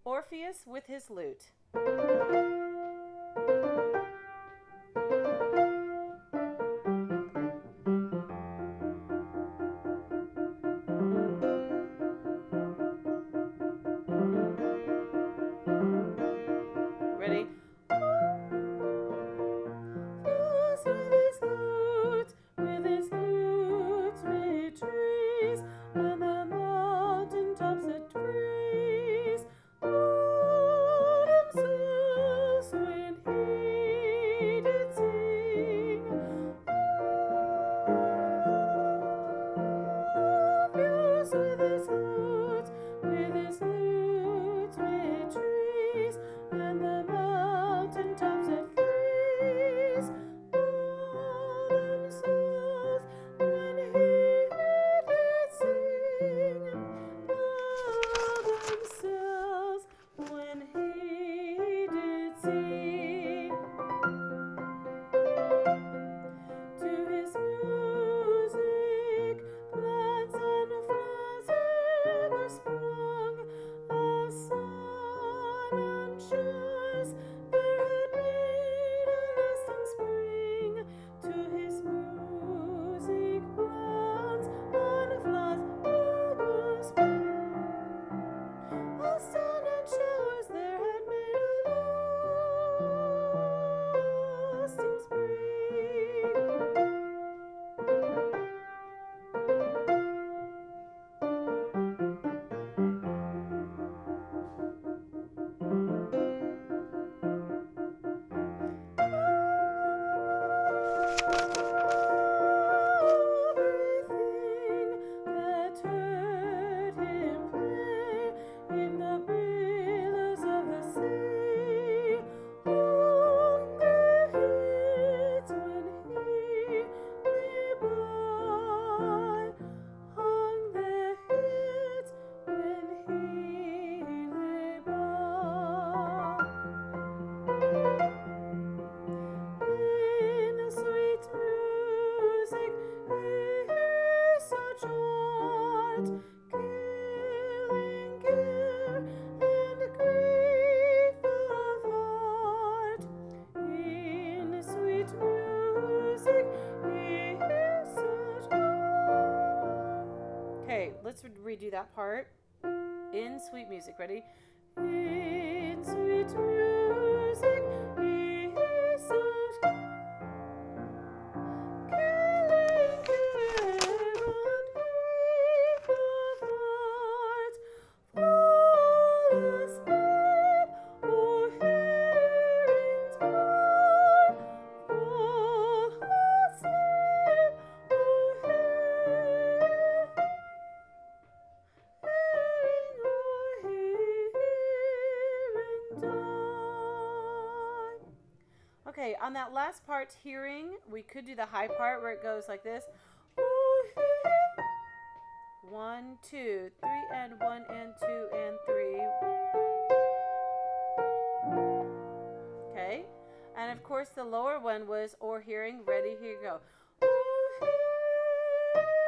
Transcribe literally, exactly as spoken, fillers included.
Orpheus with his lute. Ready? Yes, with his lute, with his lute, made trees, and the mountain tops that praise God himself when he did sing. Yes, with his lute, with his lute, made trees, and the mountain tops that praise God himself when he did sing. God themselves when he did sing. To his music, plants and flowers ever sprung, a sun and showers there had made a lasting spring. To his music, plants and flowers ever sprung, a sun and showers there had made a lasting spring. Everything that heard him play in the billows of the sea hung their heads when he lay by, hung their heads when he lay by. In sweet music is such art, killing care and grief of heart. In sweet music is such art. Okay, let's redo that part. In sweet music, ready? In sweet music is such killing care and grief of heart. Fall asleep, O hearing time. Fall asleep, O hearing Okay, on that last part, hearing, we could do the high part where it goes like this. One, two, three, and one, and two, and three. Okay, and of course the lower one was or hearing. Ready, here you go.